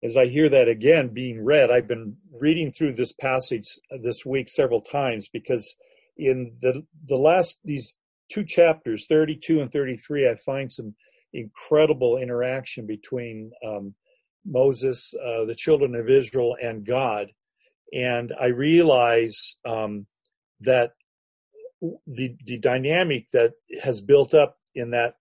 as I hear that again being read, I've been reading through this passage this week several times, because in the last, these two chapters, 32 and 33, I find some incredible interaction between Moses, the children of Israel, and God. And I realize that the dynamic that has built up in that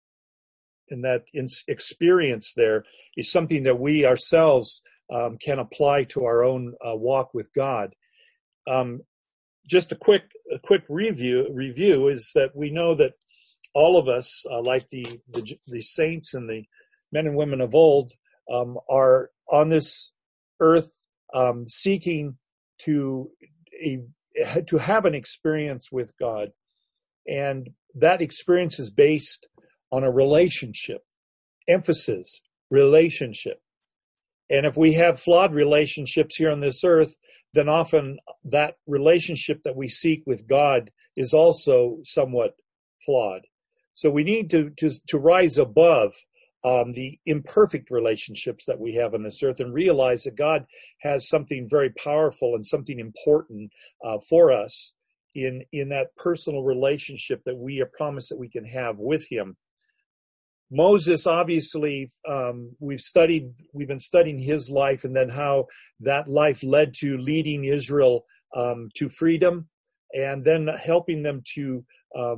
experience there is something that we ourselves can apply to our own walk with God. Just a quick review is that we know that all of us, like the saints and the men and women of old, are on this earth seeking to have an experience with God, and that experience is based on a relationship. Emphasis, relationship. And if we have flawed relationships here on this earth, then often that relationship that we seek with God is also somewhat flawed. So we need to rise above the imperfect relationships that we have on this earth and realize that God has something very powerful and something important for us in that personal relationship that we are promised that we can have with Him. Moses, obviously, we've been studying his life, and then how that life led to leading Israel to freedom, and then helping them to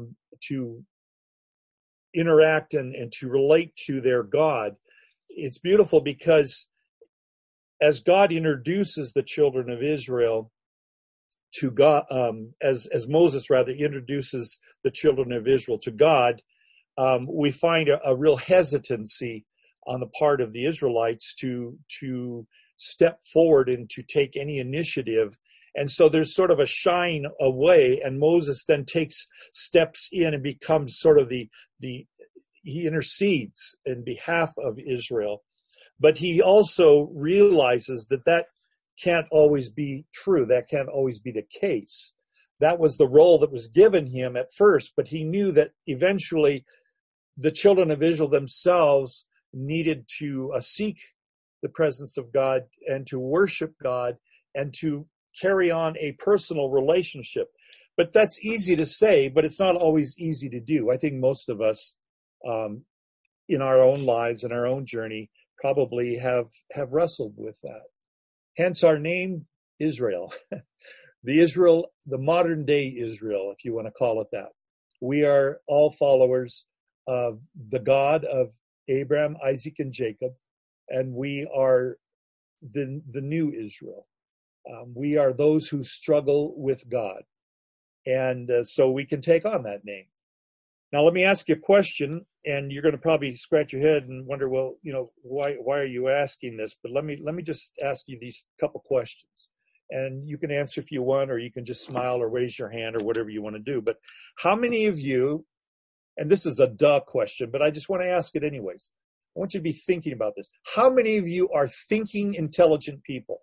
interact and to relate to their God. It's beautiful because as God introduces the children of Israel to God, as Moses rather introduces the children of Israel to God, we find a real hesitancy on the part of the Israelites to step forward and to take any initiative. And so there's sort of a shying away, and Moses then takes steps in and becomes sort of he intercedes in behalf of Israel. But he also realizes that can't always be true. That can't always be the case. That was the role that was given him at first, but he knew that eventually the children of Israel themselves needed to seek the presence of God and to worship God and to carry on a personal relationship. But that's easy to say, but it's not always easy to do. I think most of us in our own lives and our own journey probably have wrestled with that. Hence our name, Israel. The modern day Israel, if you want to call it that. We are all followers of the God of Abraham, Isaac, and Jacob, and we are the new Israel. We are those who struggle with God, and so we can take on that name. Now, let me ask you a question, and you're going to probably scratch your head and wonder, well, why are you asking this? But let me just ask you these couple questions, and you can answer if you want, or you can just smile or raise your hand or whatever you want to do. But how many of you, and this is a duh question, but I just want to ask it anyways. I want you to be thinking about this. How many of you are thinking, intelligent people?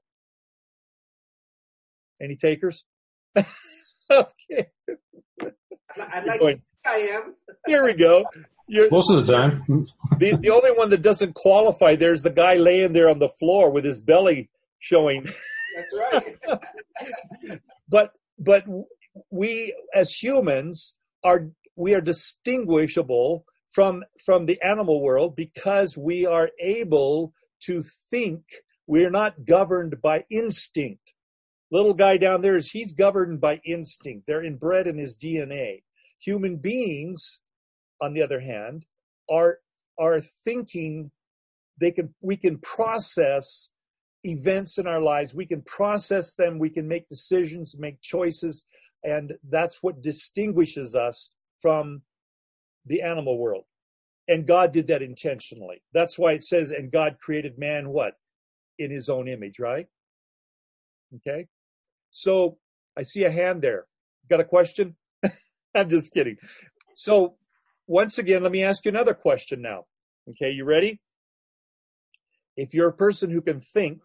Any takers? Okay. I'd like to think I am. Here we go. Most of the time. The only one that doesn't qualify there is the guy laying there on the floor with his belly showing. That's right. But we as humans are distinguishable from the animal world because we are able to think. We're not governed by instinct. Little guy down there, he's governed by instinct. They're inbred in his DNA. Human beings, on the other hand, are thinking. We can process events in our lives. We can process them. We can make decisions, make choices, and that's what distinguishes us from the animal world. And God did that intentionally. That's why it says, and God created man what? In his own image, right? Okay. So I see a hand there. Got a question? I'm just kidding. So once again, let me ask you another question now. Okay, you ready? If you're a person who can think,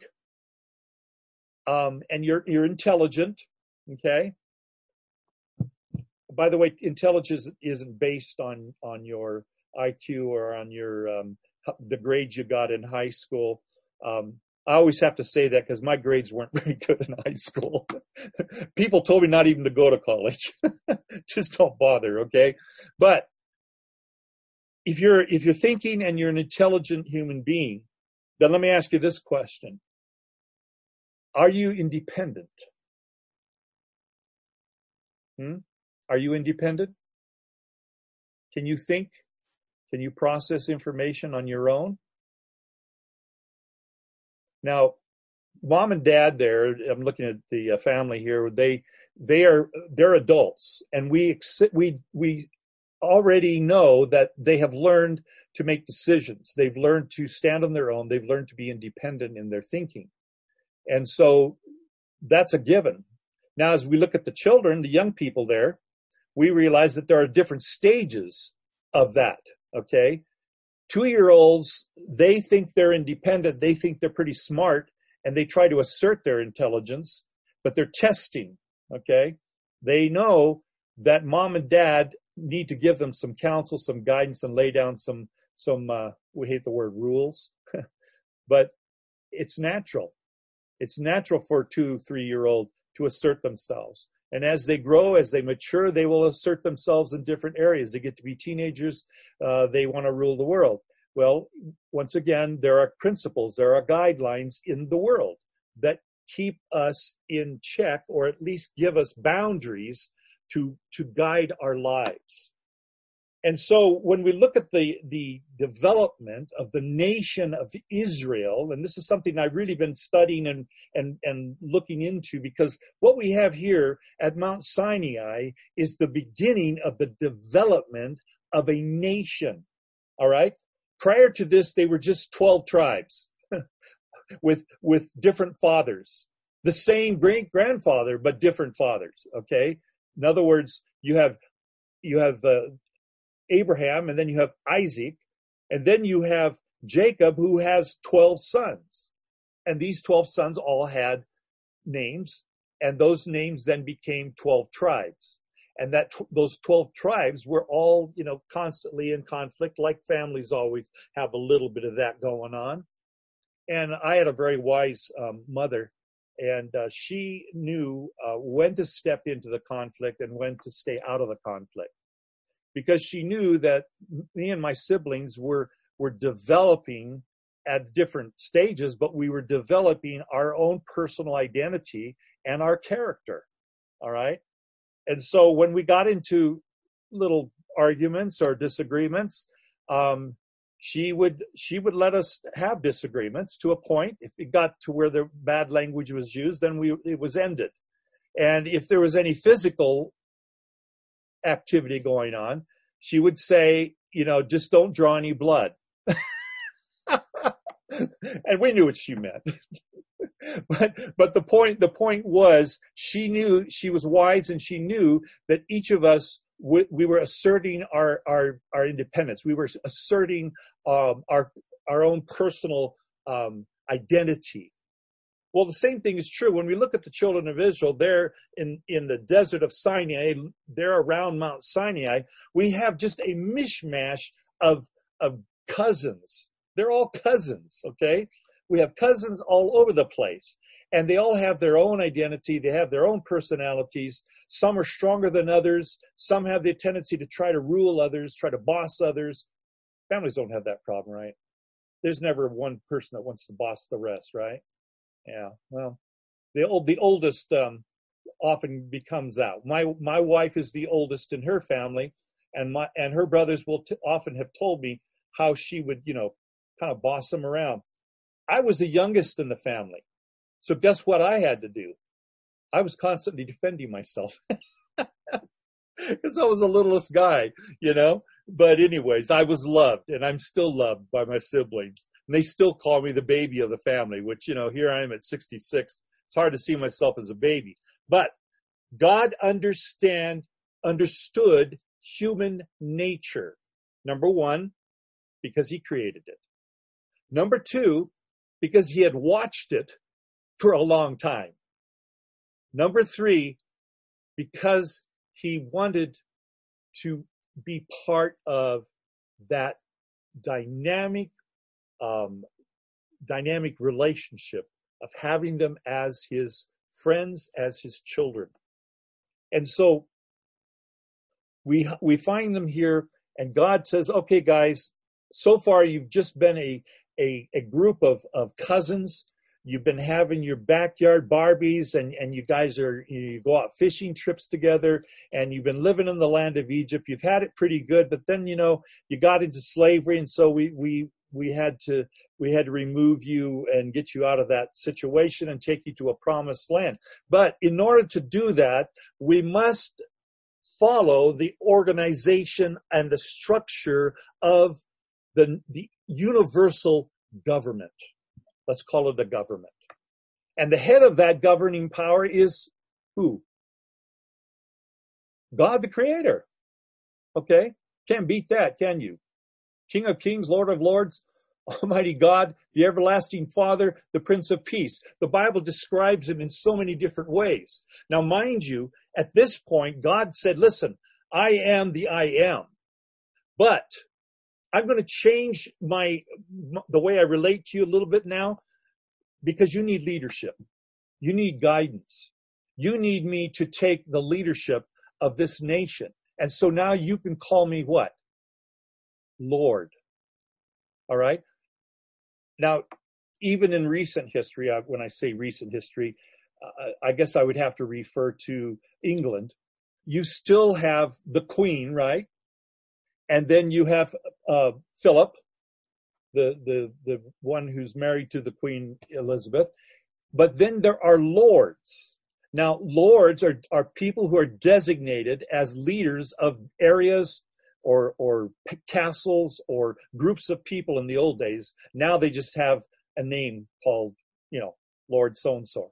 and you're intelligent, okay? By the way, intelligence isn't based on your IQ or on your the grades you got in high school. I always have to say that because my grades weren't very good in high school. People told me not even to go to college. Just don't bother, okay? But if you're thinking and you're an intelligent human being, then let me ask you this question. Are you independent? Are you independent? Can you think? Can you process information on your own? Now, mom and dad there, I'm looking at the family here, they're adults, and we already know that they have learned to make decisions. They've learned to stand on their own. They've learned to be independent in their thinking. And so that's a given. Now, as we look at the children, the young people there, we realize that there are different stages of that, okay? 2-year-olds, they think they're independent. They think they're pretty smart, and they try to assert their intelligence, but they're testing, okay? They know that mom and dad need to give them some counsel, some guidance, and lay down some we hate the word rules, but it's natural. It's natural for a 2-3-year-old to assert themselves. And as they grow, as they mature, they will assert themselves in different areas. They get to be teenagers. They want to rule the world. Well, once again, there are principles, there are guidelines in the world that keep us in check, or at least give us boundaries to guide our lives. And so when we look at the development of the nation of Israel, and this is something I've really been studying and looking into, because what we have here at Mount Sinai is the beginning of the development of a nation. All right? Prior to this, they were just 12 tribes with different fathers. The same great-grandfather, but different fathers, okay? In other words, you have Abraham, and then you have Isaac, and then you have Jacob, who has 12 sons. And these 12 sons all had names, and those names then became 12 tribes. And those 12 tribes were all, constantly in conflict, like families always have a little bit of that going on. And I had a very wise mother, and she knew when to step into the conflict and when to stay out of the conflict. Because she knew that me and my siblings were developing at different stages, but we were developing our own personal identity and our character. All right. And so when we got into little arguments or disagreements, she would let us have disagreements to a point. If it got to where the bad language was used, then it was ended. And if there was any physical activity going on, she would say, just don't draw any blood. And we knew what she meant. But the point was, she knew, she was wise, and she knew that each of us, we were asserting our independence. We were asserting our own personal identity. Well, the same thing is true when we look at the children of Israel. They're in the desert of Sinai. They're around Mount Sinai. We have just a mishmash of cousins. They're all cousins, okay? We have cousins all over the place, and they all have their own identity. They have their own personalities. Some are stronger than others. Some have the tendency to try to rule others, try to boss others. Families don't have that problem, right? There's never one person that wants to boss the rest, right? Yeah, well, the oldest often becomes that. My wife is the oldest in her family, and her brothers will often have told me how she would, kind of boss them around. I was the youngest in the family, so guess what I had to do? I was constantly defending myself because I was the littlest guy, But anyways, I was loved, and I'm still loved by my siblings. And they still call me the baby of the family, which, here I am at 66. It's hard to see myself as a baby. But God understood human nature. Number one, because he created it. Number two, because he had watched it for a long time. Number three, because he wanted to be part of that dynamic dynamic relationship of having them as his friends, as his children. And so we find them here, and God says, okay, guys, so far you've just been a group of cousins. You've been having your backyard Barbies, and you guys you go out fishing trips together, and you've been living in the land of Egypt. You've had it pretty good, but then, you got into slavery, and so we had to remove you and get you out of that situation and take you to a promised land. But in order to do that, we must follow the organization and the structure of the universal government. Let's call it a government. And the head of that governing power is who? God the Creator. Okay? Can't beat that, can you? King of Kings, Lord of Lords, Almighty God, the everlasting Father, the Prince of Peace. The Bible describes him in so many different ways. Now, mind you, at this point, God said, listen, I am the I am. But I'm going to change the way I relate to you a little bit now, because you need leadership. You need guidance. You need me to take the leadership of this nation. And so now you can call me what? Lord. All right? Now, even in recent history, when I say recent history, I guess I would have to refer to England. You still have the Queen, right? And then you have Philip, the one who's married to the Queen Elizabeth. But then there are lords. Now, lords are people who are designated as leaders of areas or castles or groups of people in the old days. Now they just have a name called, Lord so-and-so,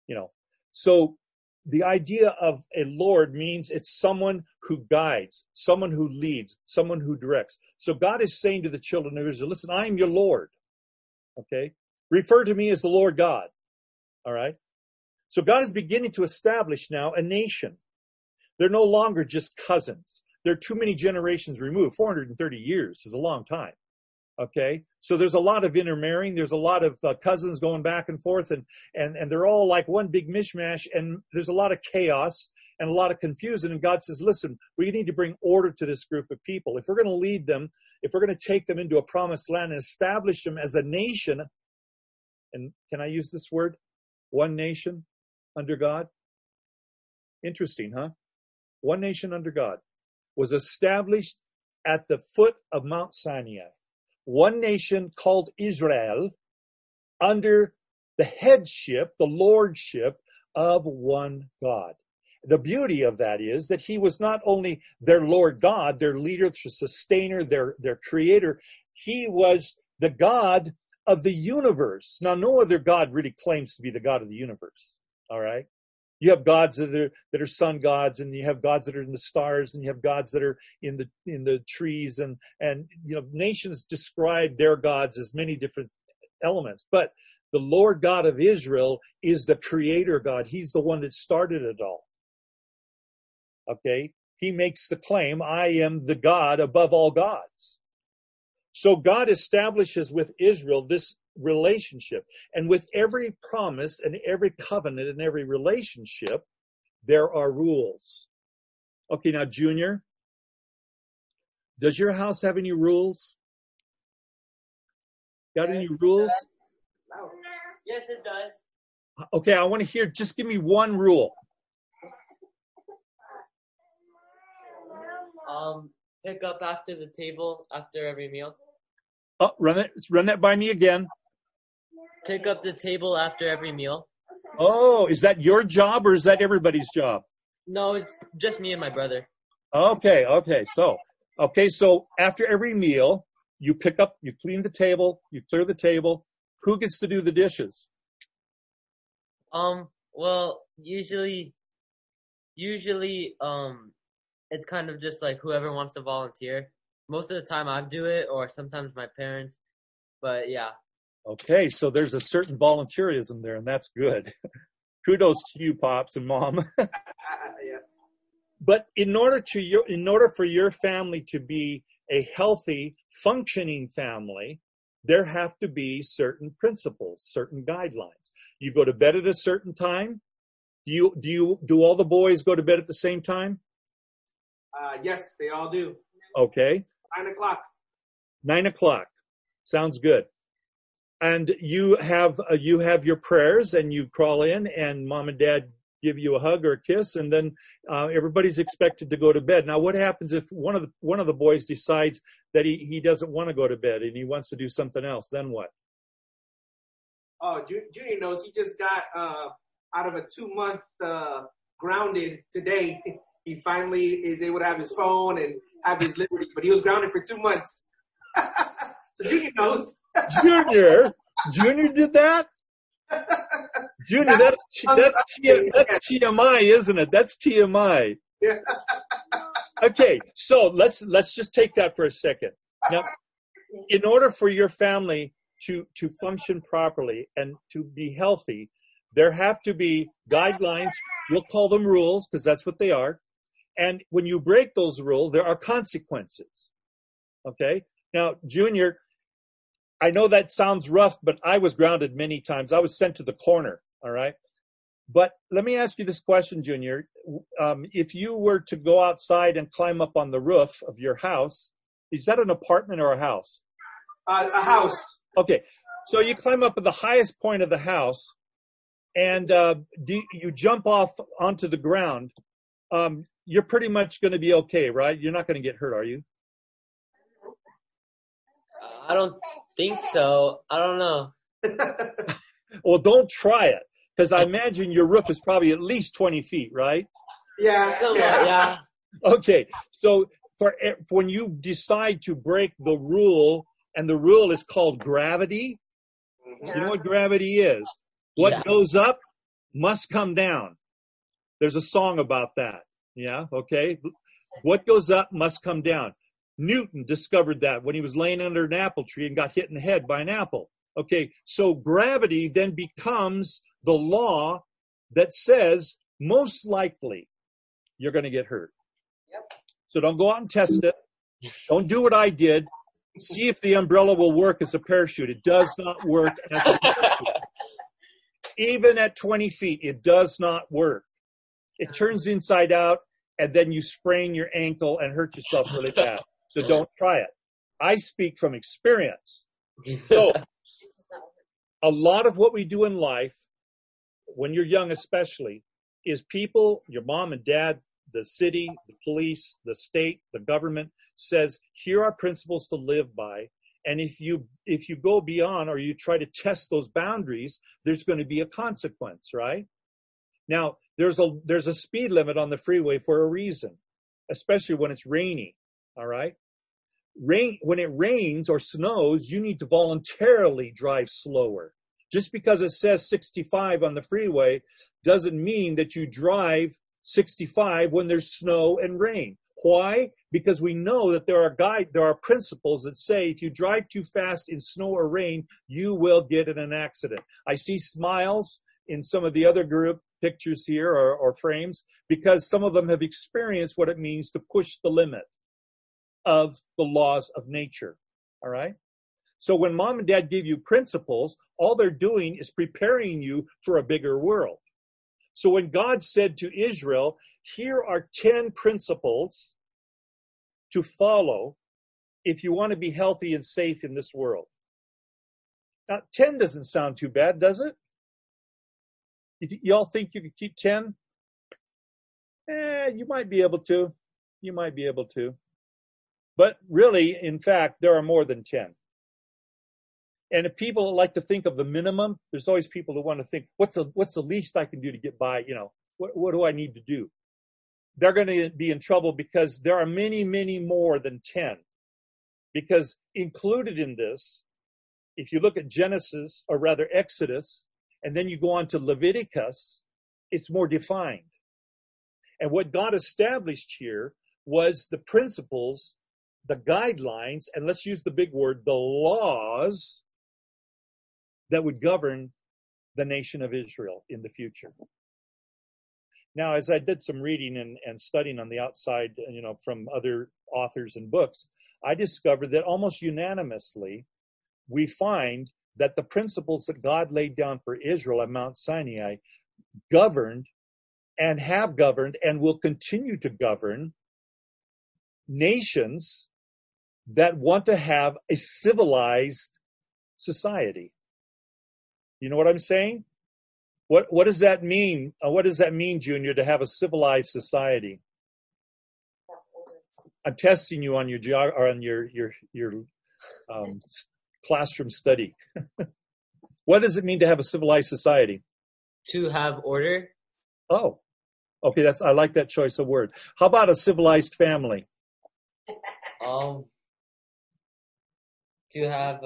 So the idea of a Lord means it's someone who guides, someone who leads, someone who directs. So God is saying to the children of Israel, listen, I am your Lord. Okay? Refer to me as the Lord God. All right? So God is beginning to establish now a nation. They're no longer just cousins. They're too many generations removed. 430 years is a long time. Okay? So there's a lot of intermarrying. There's a lot of cousins going back and forth, and they're all like one big mishmash, and there's a lot of chaos and a lot of confusion. And God says, listen, we need to bring order to this group of people. If we're going to lead them, if we're going to take them into a promised land and establish them as a nation, and can I use this word? One nation under God? Interesting, huh? One nation under God was established at the foot of Mount Sinai. One nation called Israel under the headship, the lordship of one God. The beauty of that is that he was not only their Lord God, their leader, their sustainer, their creator. He was the God of the universe. Now, no other God really claims to be the God of the universe. All right? You have gods that are sun gods, and you have gods that are in the stars, and you have gods that are in the trees, and nations describe their gods as many different elements. But the Lord God of Israel is the creator God. He's the one that started it all. Okay? He makes the claim, I am the God above all gods. So God establishes with Israel this relationship. And with every promise and every covenant and every relationship, there are rules. Okay, now, Junior, does your house have any rules? Got any rules? No. Yes, it does. Okay, I want to hear, just give me one rule. Pick up after the table after every meal. Oh, run that by me again. Pick up the table after every meal. Oh, is that your job or is that everybody's job? No, it's just me and my brother. Okay. So after every meal, you pick up, you clean the table, you clear the table. Who gets to do the dishes? Well, usually, it's kind of just like whoever wants to volunteer. Most of the time I do it, or sometimes my parents. But yeah. Okay, so there's a certain volunteerism there, and that's good. Kudos to you, Pops and Mom. Yeah. But in order for your family to be a healthy, functioning family, there have to be certain principles, certain guidelines. You go to bed at a certain time. Do all the boys go to bed at the same time? Yes, they all do. Okay. 9:00. 9:00. Sounds good. And you have your prayers, and you crawl in, and mom and dad give you a hug or a kiss, and then everybody's expected to go to bed. Now, what happens if one of the boys decides that he doesn't want to go to bed and he wants to do something else? Then what? Oh, Junior knows. He just got out of a 2-month grounded today. He finally is able to have his phone and have his liberty, but he was grounded for 2 months. So Junior knows. Junior did that? Junior, that's TMI, isn't it? That's TMI. Yeah. Okay, so let's just take that for a second. Now, in order for your family to function properly and to be healthy, there have to be guidelines. We'll call them rules because that's what they are. And when you break those rules, there are consequences. Okay? Now, Junior, I know that sounds rough, but I was grounded many times. I was sent to the corner, all right? But let me ask you this question, Junior. If you were to go outside and climb up on the roof of your house, is that an apartment or a house? A house. Okay. So you climb up at the highest point of the house, and you jump off onto the ground. You're pretty much going to be okay, right? You're not going to get hurt, are you? I don't think so. I don't know. Well, don't try it, because I imagine your roof is probably at least 20 feet, right? Yeah. Okay, so when you decide to break the rule, and the rule is called gravity, you know what gravity is? What goes up must come down. There's a song about that. Yeah, okay. What goes up must come down. Newton discovered that when he was laying under an apple tree and got hit in the head by an apple. Okay, so gravity then becomes the law that says most likely you're going to get hurt. Yep. So don't go out and test it. Don't do what I did. See if the umbrella will work as a parachute. It does not work as a parachute. Even at 20 feet, it does not work. It turns inside out, and then you sprain your ankle and hurt yourself really bad. So don't try it. I speak from experience. So a lot of what we do in life, when you're young especially, is people, your mom and dad, the city, the police, the state, the government says, here are principles to live by. And if you go beyond or you try to test those boundaries, there's going to be a consequence, right? Now, there's a speed limit on the freeway for a reason, especially when it's rainy, all right? When it rains or snows, you need to voluntarily drive slower. Just because it says 65 on the freeway doesn't mean that you drive 65 when there's snow and rain. Why? Because we know that there are principles that say if you drive too fast in snow or rain, you will get in an accident. I see smiles in some of the other group pictures here or frames because some of them have experienced what it means to push the limit of the laws of nature. All right? So when mom and dad give you principles, all they're doing is preparing you for a bigger world. So when God said to Israel, here are 10 principles to follow if you want to be healthy and safe in this world. Now, 10 doesn't sound too bad, does it? Y'all think you could keep 10? You might be able to. You might be able to. But really, in fact, there are more than 10. And if people like to think of the minimum, there's always people who want to think, what's the least I can do to get by? You know, what do I need to do? They're going to be in trouble because there are many, many more than 10. Because included in this, if you look at Genesis, or rather Exodus, and then you go on to Leviticus, it's more defined. And what God established here was the principles, the guidelines, and let's use the big word, the laws that would govern the nation of Israel in the future. Now, as I did some reading and studying on the outside, from other authors and books, I discovered that almost unanimously, we find that the principles that God laid down for Israel at Mount Sinai governed and have governed and will continue to govern nations that want to have a civilized society. You know what I'm saying? What does that mean? What does that mean, Junior, to have a civilized society? I'm testing you on your classroom study. What does it mean to have a civilized society? To have order. Oh, okay. I like that choice of word. How about a civilized family? To have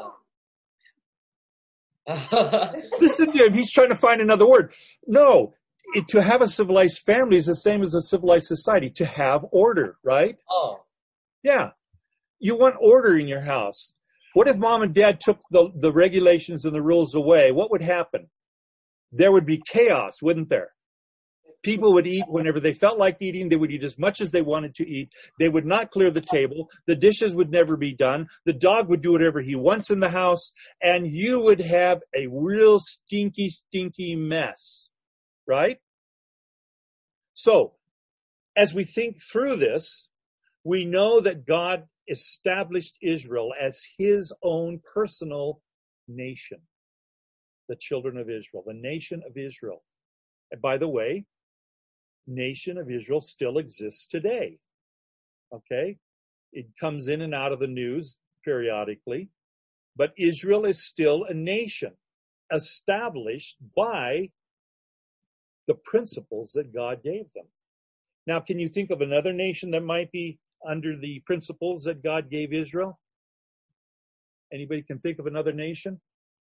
Listen to him. He's trying to find another word. No, to have a civilized family is the same as a civilized society. To have order, right? Oh. Yeah. You want order in your house. What if mom and dad took the regulations and the rules away? What would happen? There would be chaos, wouldn't there? People would eat whenever they felt like eating. They would eat as much as they wanted to eat. They would not clear the table. The dishes would never be done. The dog would do whatever he wants in the house. And you would have a real stinky, stinky mess. Right? So, as we think through this, we know that God established Israel as his own personal nation. The children of Israel, the nation of Israel. And by the way, nation of Israel still exists today. Okay? It comes in and out of the news periodically, but Israel is still a nation established by the principles that God gave them. Now, can you think of another nation that might be under the principles that God gave Israel? Anybody can think of another nation?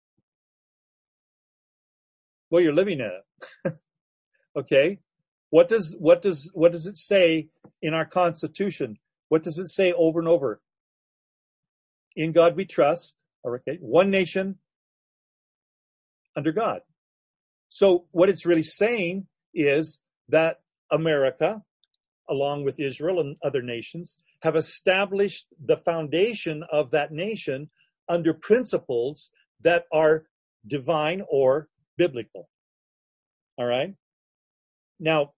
Well, you're living in it. Okay. What does it say in our Constitution? What does it say over and over? In God we trust. Okay. One nation under God. So what it's really saying is that America, along with Israel and other nations, have established the foundation of that nation under principles that are divine or biblical. All right. Now,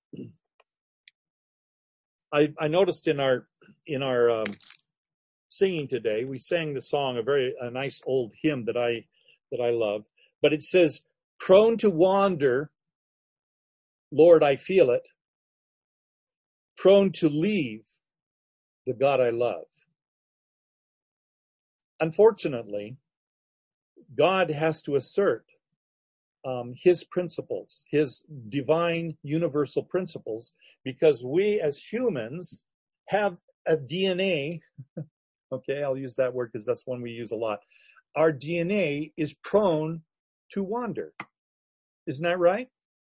I noticed in our singing today, we sang the song, a nice old hymn that I love, but it says, "Prone to wander, Lord, I feel it. Prone to leave the God I love." Unfortunately, God has to assert his principles, his divine universal principles, because we as humans have a DNA. Okay, I'll use that word because that's one we use a lot. Our DNA is prone to wander. Isn't that right?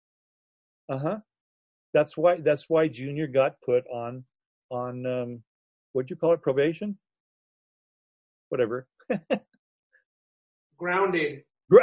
That's why Junior got put on what'd you call it? Probation? Whatever. Grounded.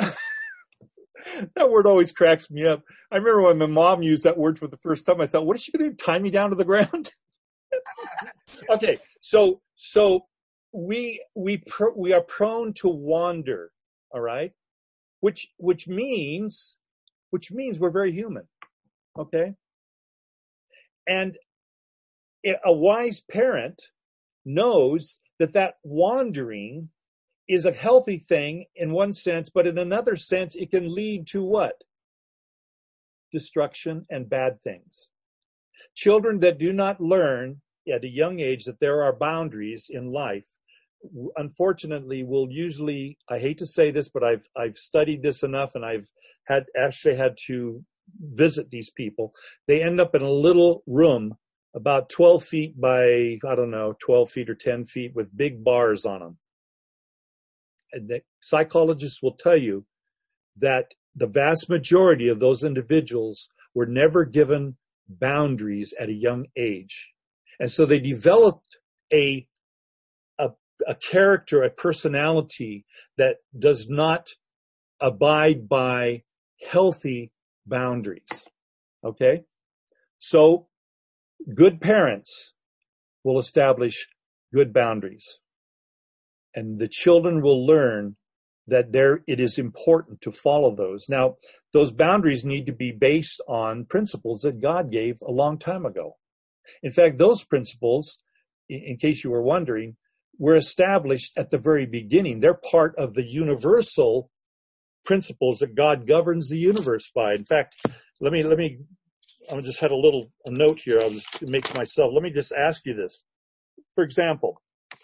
That word always cracks me up. I remember when my mom used that word for the first time, I thought, what is she going to do? Tie me down to the ground? Okay, so we are prone to wander, all right? Which means we're very human, okay? And a wise parent knows that wandering is a healthy thing in one sense, but in another sense, it can lead to what? Destruction and bad things. Children that do not learn at a young age that there are boundaries in life, unfortunately, will usually, I hate to say this, but I've studied this enough, and I've had to visit these people. They end up in a little room about 12 feet by, 12 feet or 10 feet with big bars on them. And the psychologists will tell you that the vast majority of those individuals were never given boundaries at a young age. And so they developed a character, a personality that does not abide by healthy boundaries. Okay? So good parents will establish good boundaries. And the children will learn it is important to follow those. Now, those boundaries need to be based on principles that God gave a long time ago. In fact, those principles, in case you were wondering, were established at the very beginning. They're part of the universal principles that God governs the universe by. In fact, I just had a note here. I'll just make myself. Let me just ask you this. For example,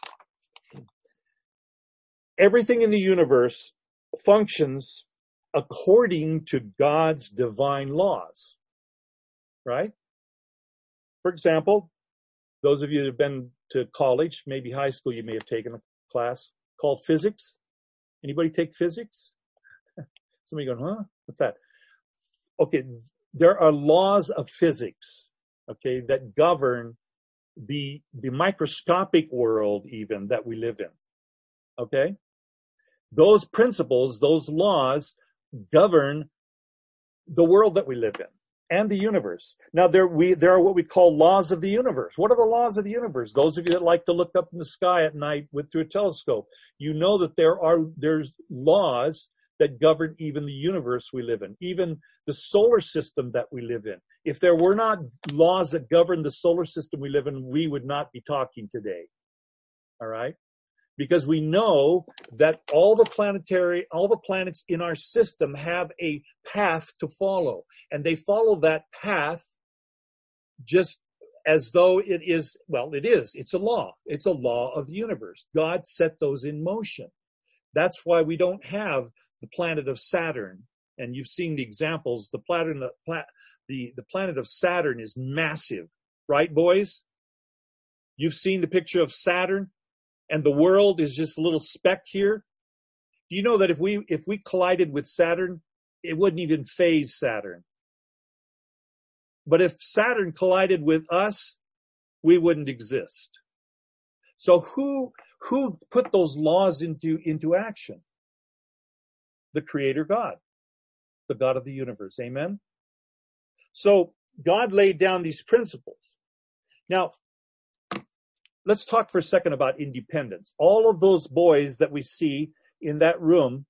everything in the universe functions according to God's divine laws, right? For example, those of you that have been to college, maybe high school, you may have taken a class called physics. Anybody take physics? Somebody going, huh? What's that? Okay, there are laws of physics, okay, that govern the microscopic world even that we live in, okay? Those principles, those laws govern the world that we live in and the universe. Now, there are what we call laws of the universe. What are the laws of the universe? Those of you that like to look up in the sky at night through a telescope, you know that there's laws that govern even the universe we live in, even the solar system that we live in. If there were not laws that govern the solar system we live in, we would not be talking today. All right? Because we know that all the planets in our system have a path to follow. And they follow that path just as though it is. It's a law. It's a law of the universe. God set those in motion. That's why we don't have the planet of Saturn. And you've seen the examples. The planet of Saturn is massive. Right, boys? You've seen the picture of Saturn? And the world is just a little speck here. Do you know that if we collided with Saturn, it wouldn't even phase Saturn? But if Saturn collided with us, we wouldn't exist. So who put those laws into action? The Creator God, the God of the universe. Amen? So God laid down these principles. Now, let's talk for a second about independence. All of those boys that we see in that room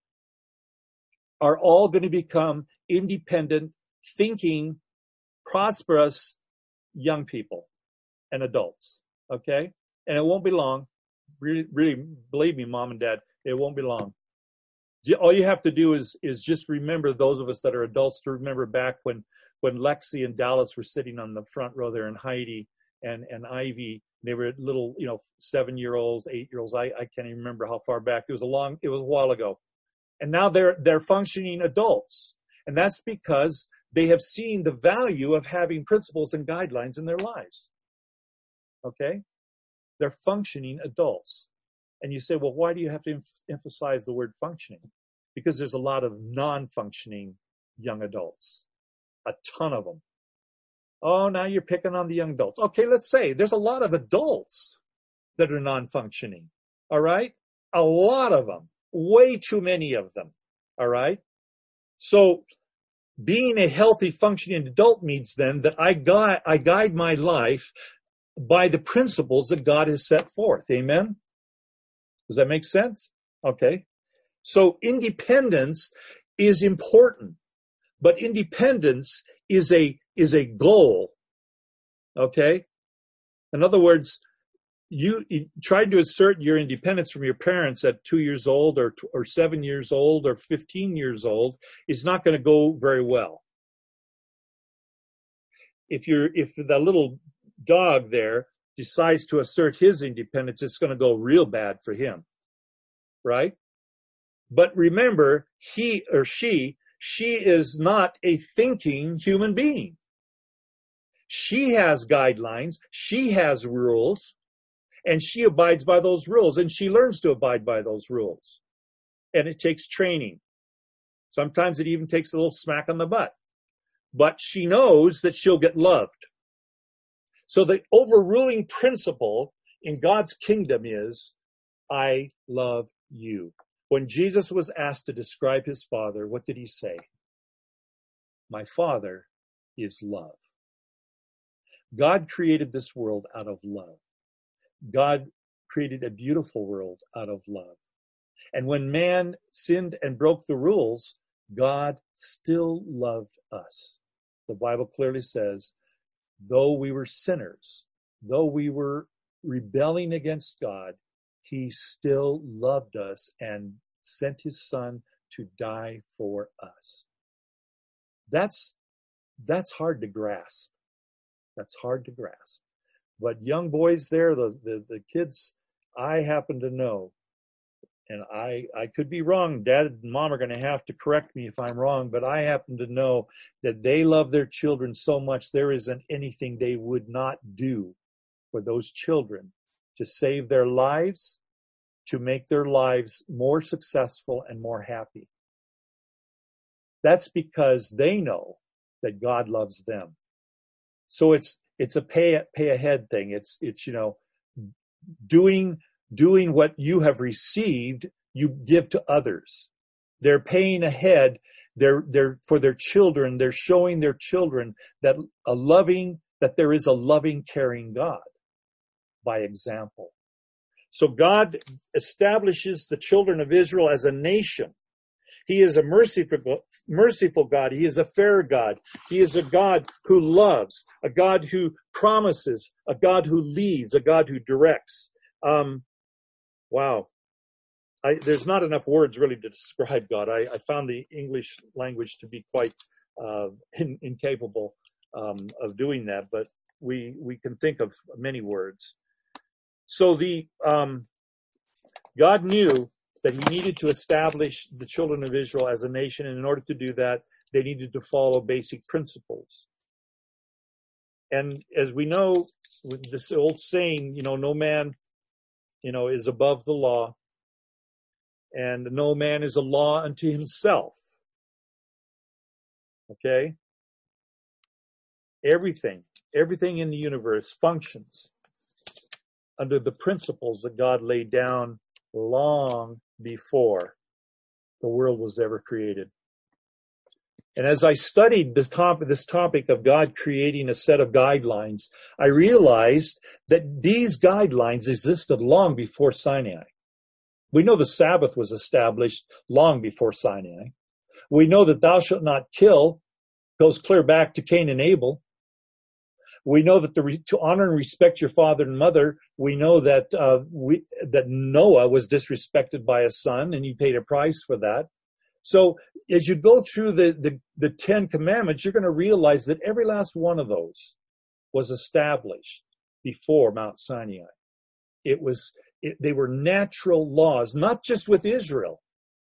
are all going to become independent, thinking, prosperous young people and adults. Okay? And it won't be long. Really, really, believe me, Mom and Dad, it won't be long. All you have to do is just remember, those of us that are adults, to remember back when Lexi and Dallas were sitting on the front row there, and Heidi and Ivy. They were little, 7-year-olds, 8-year-olds. I can't even remember how far back. It was a while ago. And now they're functioning adults. And that's because they have seen the value of having principles and guidelines in their lives. Okay? They're functioning adults. And you say, well, why do you have to emphasize the word functioning? Because there's a lot of non-functioning young adults. A ton of them. Oh, now you're picking on the young adults. Okay, let's say there's a lot of adults that are non-functioning. All right? A lot of them. Way too many of them. All right? So being a healthy, functioning adult means then that I guide my life by the principles that God has set forth. Amen? Does that make sense? Okay. So independence is important, but independence is a goal. Okay? In other words, you trying to assert your independence from your parents at 2 years old or 7 years old or 15 years old is not going to go very well. If the little dog there decides to assert his independence, it's going to go real bad for him. Right? But remember, he or she is not a thinking human being. She has guidelines, she has rules, and she abides by those rules, and she learns to abide by those rules. And it takes training. Sometimes it even takes a little smack on the butt. But she knows that she'll get loved. So the overruling principle in God's kingdom is, I love you. When Jesus was asked to describe his Father, what did he say? My Father is love. God created this world out of love. God created a beautiful world out of love. And when man sinned and broke the rules, God still loved us. The Bible clearly says, though we were sinners, though we were rebelling against God, he still loved us and sent his son to die for us. That's hard to grasp. That's hard to grasp. But young boys there, the kids I happen to know, and I could be wrong. Dad and Mom are going to have to correct me if I'm wrong, but I happen to know that they love their children so much there isn't anything they would not do for those children to save their lives, to make their lives more successful and more happy. That's because they know that God loves them. So it's a pay ahead thing. It's doing what you have received, you give to others. They're paying ahead. They're for their children. They're showing their children that there is a loving, caring God by example. So God establishes the children of Israel as a nation. He is a merciful God. He is a fair God. He is a God who loves, a God who promises, a God who leads, a God who directs. Wow. There's not enough words really to describe God. I found the English language to be quite incapable of doing that, but we can think of many words. So God knew that he needed to establish the children of Israel as a nation, and in order to do that, they needed to follow basic principles. And as we know, with this old saying, no man, is above the law, and no man is a law unto himself. Okay? Everything in the universe functions under the principles that God laid down long before the world was ever created. And as I studied this topic of God creating a set of guidelines, I realized that these guidelines existed long before Sinai. We know the Sabbath was established long before Sinai. We know that thou shalt not kill goes clear back to Cain and Abel. We know that to honor and respect your father and mother. We know that that Noah was disrespected by his son, and he paid a price for that. So as you go through the Ten Commandments, you're going to realize that every last one of those was established before Mount Sinai. They were natural laws, not just with Israel.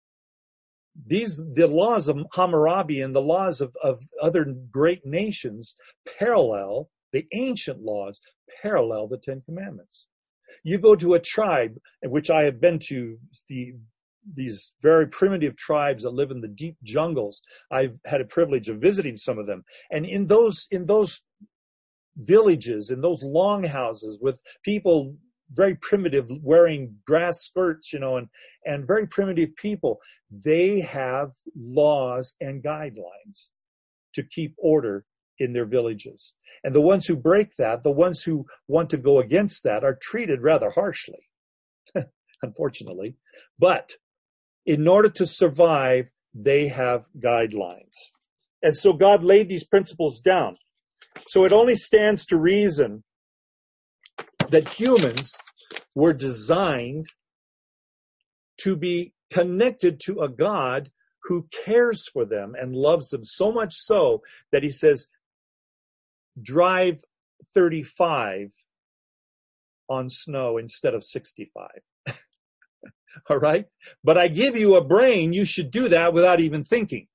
The laws of Hammurabi and the laws of other great nations parallel, the ancient laws parallel the Ten Commandments. You go to a tribe, which I have been to, these very primitive tribes that live in the deep jungles. I've had a privilege of visiting some of them. And in those villages, in those longhouses with people very primitive, wearing grass skirts, and very primitive people, they have laws and guidelines to keep order in their villages. And the ones who break that, the ones who want to go against that, are treated rather harshly, unfortunately. But in order to survive, they have guidelines. And so God laid these principles down. So it only stands to reason that humans were designed to be connected to a God who cares for them and loves them so much so that he says, drive 35 on snow instead of 65. All right? But I give you a brain, you should do that without even thinking.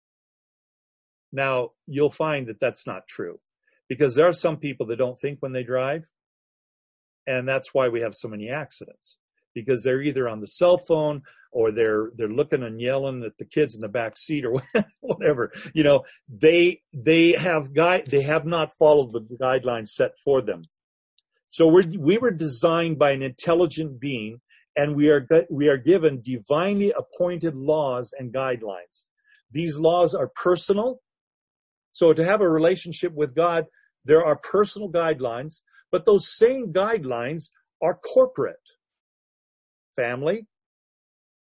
Now, you'll find that that's not true, because there are some people that don't think when they drive, and that's why we have so many accidents, because they're either on the cell phone or they're looking and yelling at the kids in the back seat or whatever. They have not followed the guidelines set for them. So we were designed by an intelligent being, and we are given divinely appointed laws and guidelines. These laws are personal. So to have a relationship with God, there are personal guidelines, but those same guidelines are corporate. Family,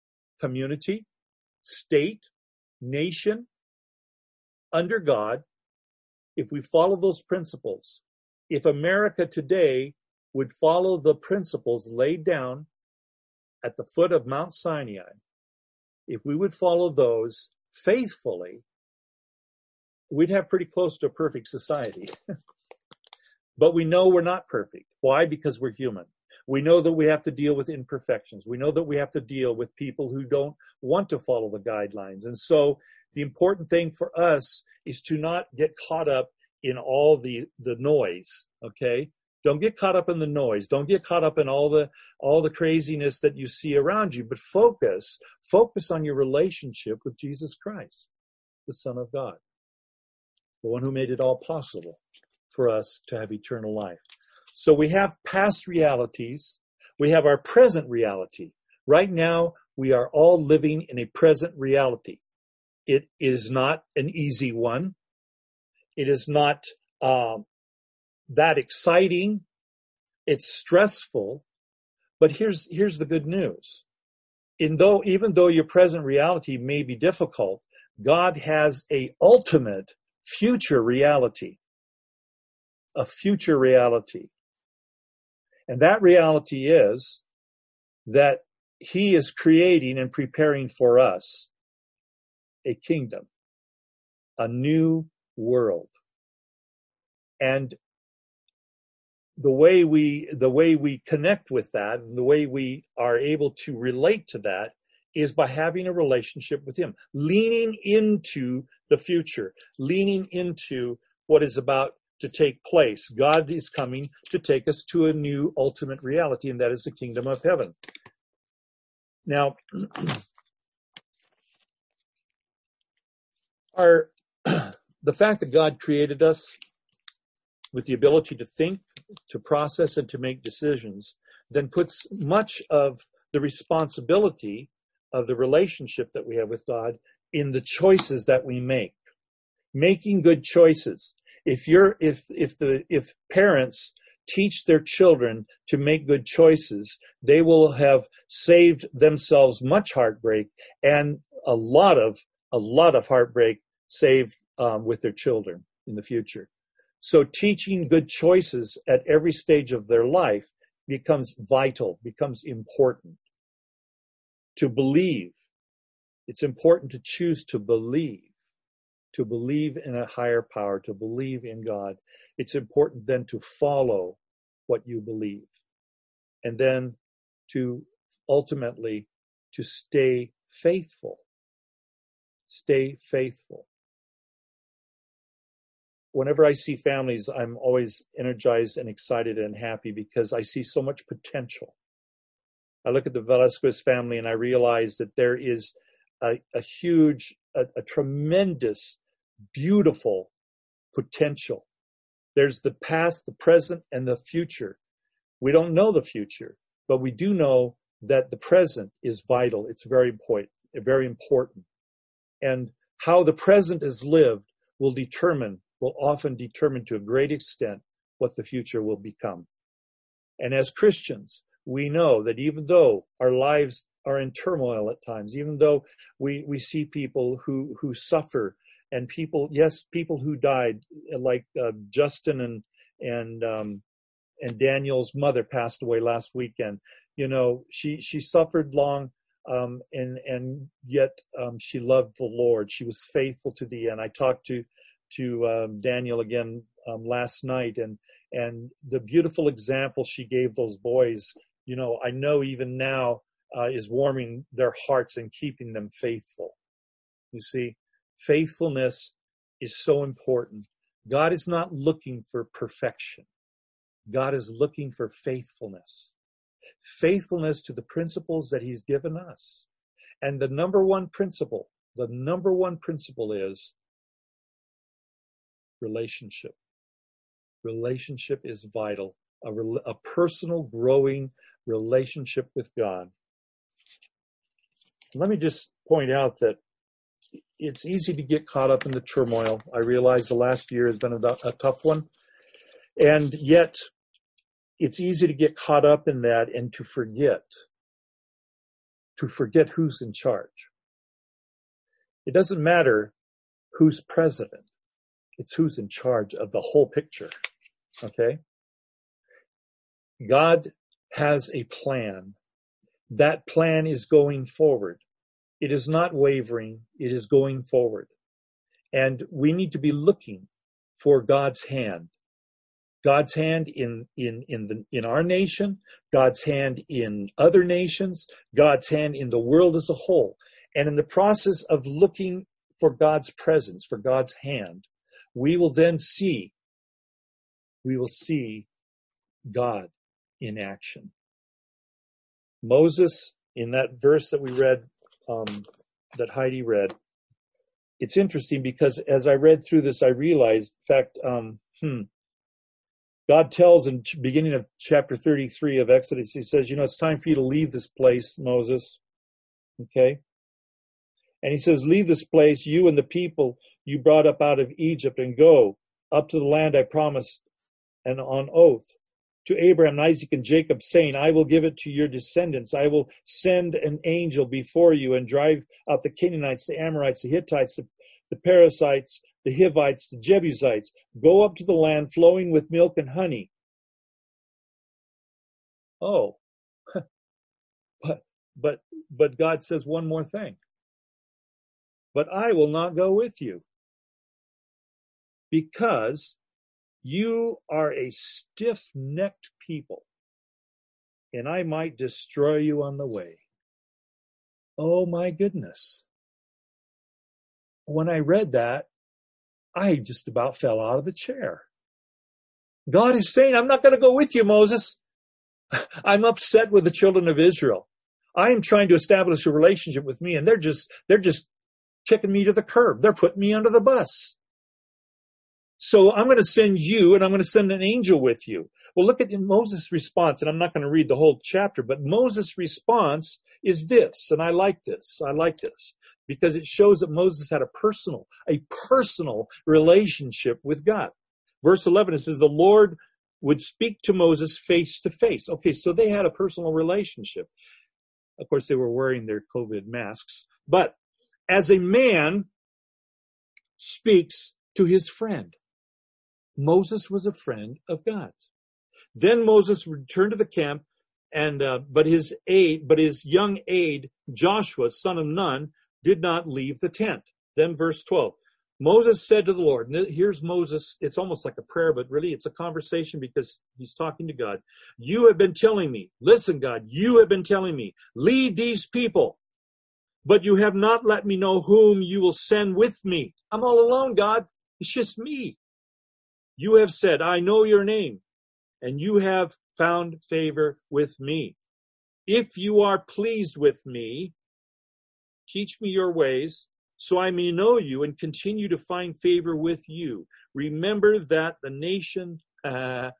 community, state, nation, under God, if we follow those principles, if America today would follow the principles laid down at the foot of Mount Sinai, if we would follow those faithfully, we'd have pretty close to a perfect society. But we know we're not perfect. Why? Because we're human. We know that we have to deal with imperfections. We know that we have to deal with people who don't want to follow the guidelines. And so the important thing for us is to not get caught up in all the noise, okay? Don't get caught up in the noise. Don't get caught up in all the craziness that you see around you, but focus on your relationship with Jesus Christ, the Son of God, the one who made it all possible for us to have eternal life. So we have past realities. We have our present reality. Right now, we are all living in a present reality. It is not an easy one. It is not that exciting. It's stressful. But here's the good news. Even though your present reality may be difficult, God has a ultimate future reality. A future reality. And that reality is that He is creating and preparing for us a kingdom, a new world. And the way we connect with that, and the way we are able to relate to that, is by having a relationship with Him, leaning into the future, leaning into what is about to take place. God is coming to take us to a new ultimate reality, and that is the kingdom of heaven. Now, the fact that God created us with the ability to think, to process, and to make decisions, then puts much of the responsibility of the relationship that we have with God in the choices that we make. Making good choices. If parents teach their children to make good choices, they will have saved themselves much heartbreak and a lot of heartbreak saved with their children in the future. So teaching good choices at every stage of their life becomes vital, becomes important. To believe. It's important to choose to believe in a higher power, to believe in God. It's important then to follow what you believe. And then to ultimately to stay faithful. Stay faithful. Whenever I see families, I'm always energized and excited and happy because I see so much potential. I look at the Velasquez family and I realize that there is a tremendous, beautiful potential. There's the past, the present, and the future. We don't know the future, but we do know that the present is vital. It's very important. And how the present is lived will often determine to a great extent what the future will become. And as Christians, we know that even though our lives are in turmoil at times, even though we see people who suffer, and people who died, like Justin and Daniel's mother passed away last weekend. You know, she suffered long, and yet she loved the Lord. She was faithful to the end. I talked to Daniel again last night, and the beautiful example she gave those boys, you know, I know even now is warming their hearts and keeping them faithful. You see, faithfulness is so important. God is not looking for perfection. God is looking for faithfulness. Faithfulness to the principles that He's given us. And the number one principle is relationship. Relationship is vital. A personal, growing relationship with God. Let me just point out that it's easy to get caught up in the turmoil. I realize the last year has been a tough one. And yet, it's easy to get caught up in that and to forget to forget who's in charge. It doesn't matter who's president. It's who's in charge of the whole picture. Okay? God has a plan. That plan is going forward. It is not wavering. It is going forward. And we need to be looking for God's hand. God's hand in our nation, God's hand in other nations, God's hand in the world as a whole. And in the process of looking for God's presence, for God's hand, we will see God in action. Moses, in that verse that we read, that Heidi read, it's interesting because as I read through this, I realized, in fact, God tells in beginning of chapter 33 of Exodus, he says, it's time for you to leave this place, Moses. Okay? And he says, leave this place, you and the people you brought up out of Egypt, and go up to the land I promised and on oath to Abraham, Isaac, and Jacob, saying, I will give it to your descendants. I will send an angel before you and drive out the Canaanites, the Amorites, the Hittites, the Perizzites, the Hivites, the Jebusites. Go up to the land flowing with milk and honey. Oh, but God says one more thing. But I will not go with you, because you are a stiff-necked people, and I might destroy you on the way. Oh my goodness. When I read that, I just about fell out of the chair. God is saying, I'm not going to go with you, Moses. I'm upset with the children of Israel. I am trying to establish a relationship with me, and they're just kicking me to the curb. They're putting me under the bus. So I'm going to send you, and I'm going to send an angel with you. Well, look at Moses' response, and I'm not going to read the whole chapter, but Moses' response is this, and I like this, because it shows that Moses had a personal relationship with God. Verse 11, it says, the Lord would speak to Moses face to face. Okay, so they had a personal relationship. Of course, they were wearing their COVID masks, but as a man speaks to his friend, Moses was a friend of God's. Then Moses returned to the camp, and but his young aide Joshua, son of Nun, did not leave the tent. Then verse 12, Moses said to the Lord, and here's Moses, it's almost like a prayer, but really it's a conversation because he's talking to God. You have been telling me, listen, God, you have been telling me, lead these people, but you have not let me know whom you will send with me. I'm all alone, God. It's just me. You have said, I know your name, and you have found favor with me. If you are pleased with me, teach me your ways, so I may know you and continue to find favor with you. Remember that the nation, God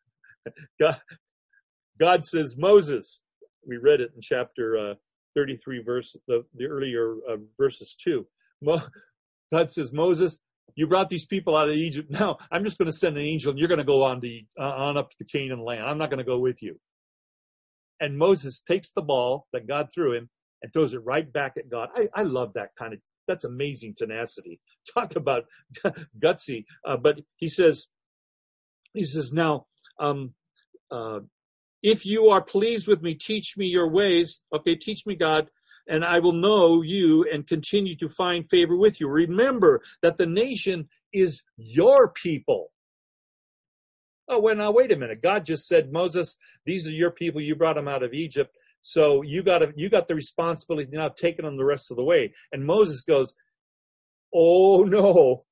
says, Moses, we read it in chapter 33, the earlier verses 2. God says, Moses, you brought these people out of Egypt. Now I'm just going to send an angel, and you're going to go on up to the Canaan land. I'm not going to go with you. And Moses takes the ball that God threw him and throws it right back at God. I love that that's amazing tenacity. Talk about gutsy. But he says now, if you are pleased with me, teach me your ways. Okay, teach me, God, and I will know you and continue to find favor with you. Remember that the nation is your people. Oh, well, now wait a minute. God just said, Moses, these are your people. You brought them out of Egypt. So you got the responsibility now of taking them the rest of the way. And Moses goes, oh no.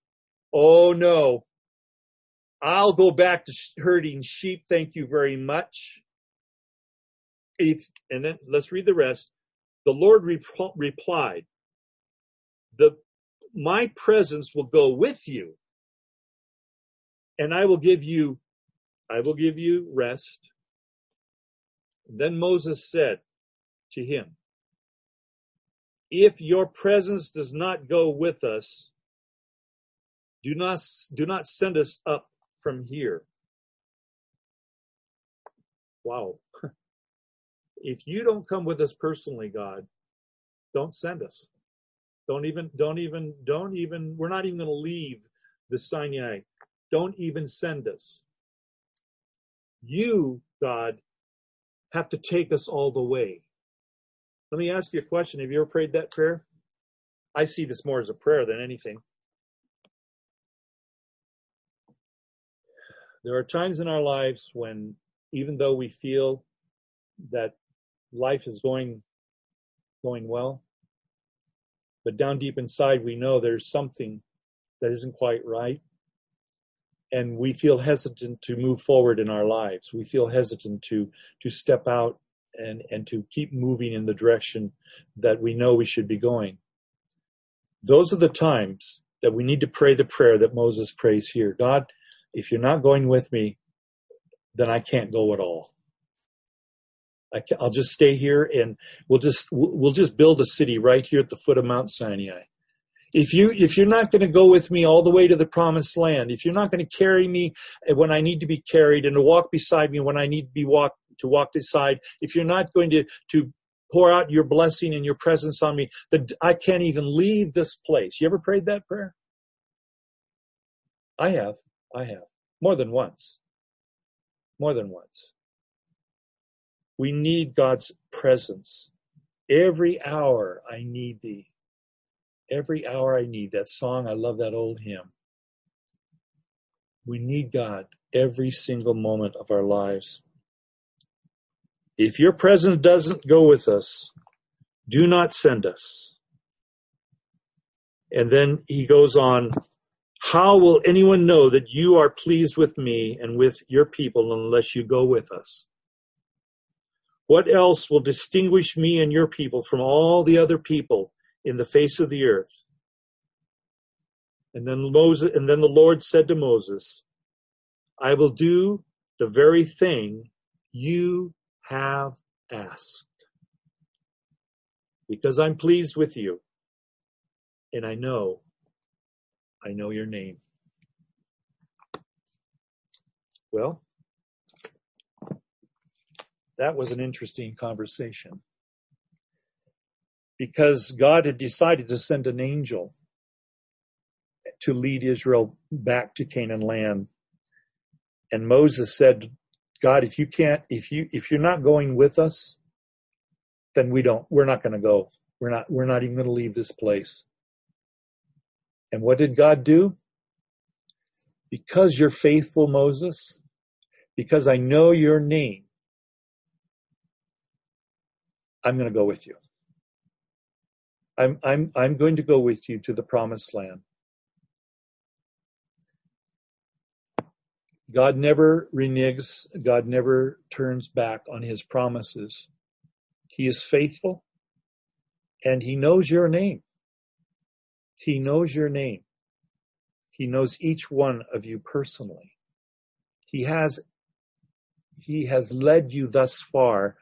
I'll go back to herding sheep. Thank you very much. And then let's read the rest. The Lord replied, my presence will go with you, and I will give you rest. And then Moses said to him, if your presence does not go with us, do not send us up from here. Wow. If you don't come with us personally, God, Don't send us. Don't even, we're not even going to leave the Sinai. Don't even send us. You, God, have to take us all the way. Let me ask you a question. Have you ever prayed that prayer? I see this more as a prayer than anything. There are times in our lives when, even though we feel that life is going well, but down deep inside we know there's something that isn't quite right, and we feel hesitant to move forward in our lives. We feel hesitant to step out and to keep moving in the direction that we know we should be going. Those are the times that we need to pray the prayer that Moses prays here. God, if you're not going with me, then I can't go at all. I'll just stay here, and we'll just build a city right here at the foot of Mount Sinai. If you're not going to go with me all the way to the promised land, if you're not going to carry me when I need to be carried and to walk beside me when I need to walk beside, if you're not going to pour out your blessing and your presence on me, then I can't even leave this place. You ever prayed that prayer? I have. More than once. We need God's presence. Every hour I need thee. Every hour I need. That song, I love that old hymn. We need God every single moment of our lives. If your presence doesn't go with us, do not send us. And then he goes on, how will anyone know that you are pleased with me and with your people unless you go with us? What else will distinguish me and your people from all the other people in the face of the earth? And then the Lord said to Moses, I will do the very thing you have asked, because I'm pleased with you, and I know your name. Well, that was an interesting conversation, because God had decided to send an angel to lead Israel back to Canaan land. And Moses said, God, if you're not going with us, then we're not going to go. We're not even going to leave this place. And what did God do? Because you're faithful, Moses, because I know your name, I'm going to go with you. I'm going to go with you to the promised land. God never reneges. God never turns back on his promises. He is faithful, and he knows your name. He knows your name. He knows each one of you personally. He has led you thus far,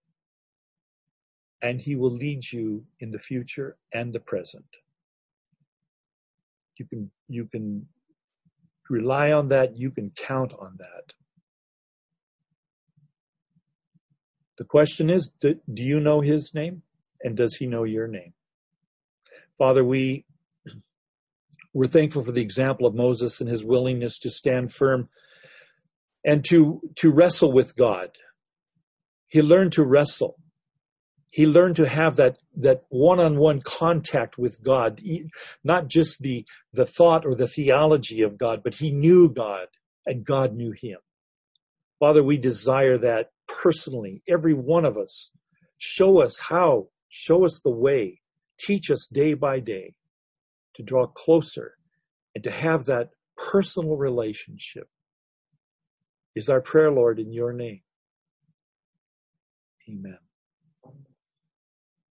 and he will lead you in the future and the present. You can rely on that. You can count on that. The question is, do you know his name? And does he know your name? Father, we're thankful for the example of Moses and his willingness to stand firm and to wrestle with God. He learned to wrestle. He learned to have that one-on-one contact with God, not just the thought or the theology of God, but he knew God and God knew him. Father, we desire that personally, every one of us. Show us how, show us the way, teach us day by day to draw closer and to have that personal relationship. Is our prayer, Lord, in your name. Amen.